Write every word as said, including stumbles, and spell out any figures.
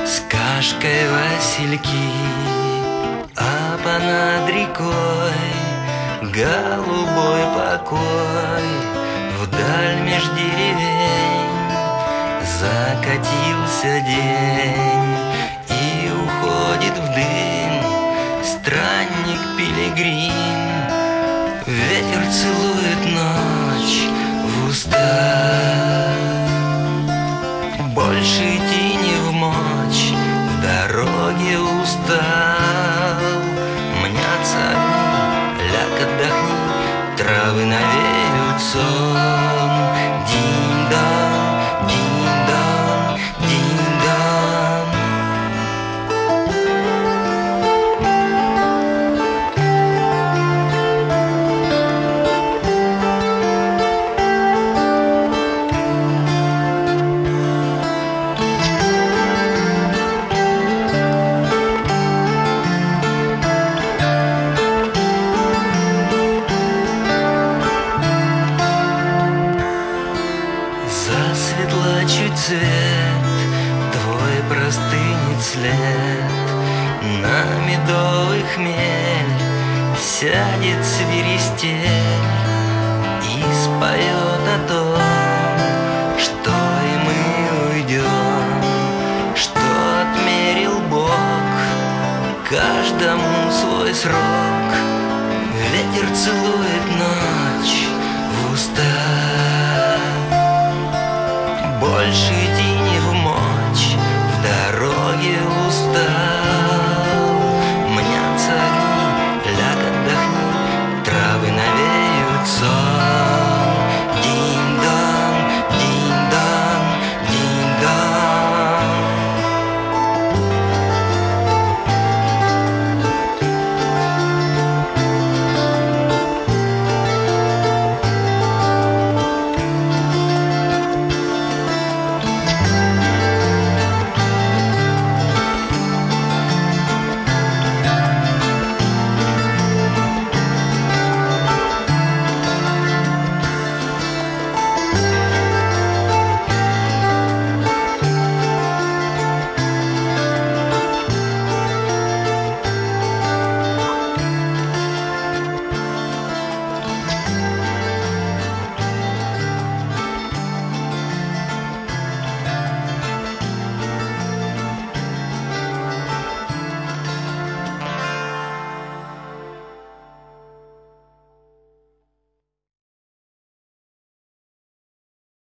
С кашкой васильки, а понад рекой голубой покой. Вдаль меж деревень закатился день, и уходит в дым странник-пилигрим. Ветер целует ночь в уста, больше идти не вмочь, в дороге устал. Мнятся огни, ляг, отдохни, травы навеют сон. Динь-дан, динь-дан, динь-дан. Засветла чуть цвет, твой простынет след. На медовый хмель сядет свиристель и споет о том, что и мы уйдем, что отмерил Бог каждому свой срок. Ветер целует ночь в уста, больше идти не вмочь, в дороге устал.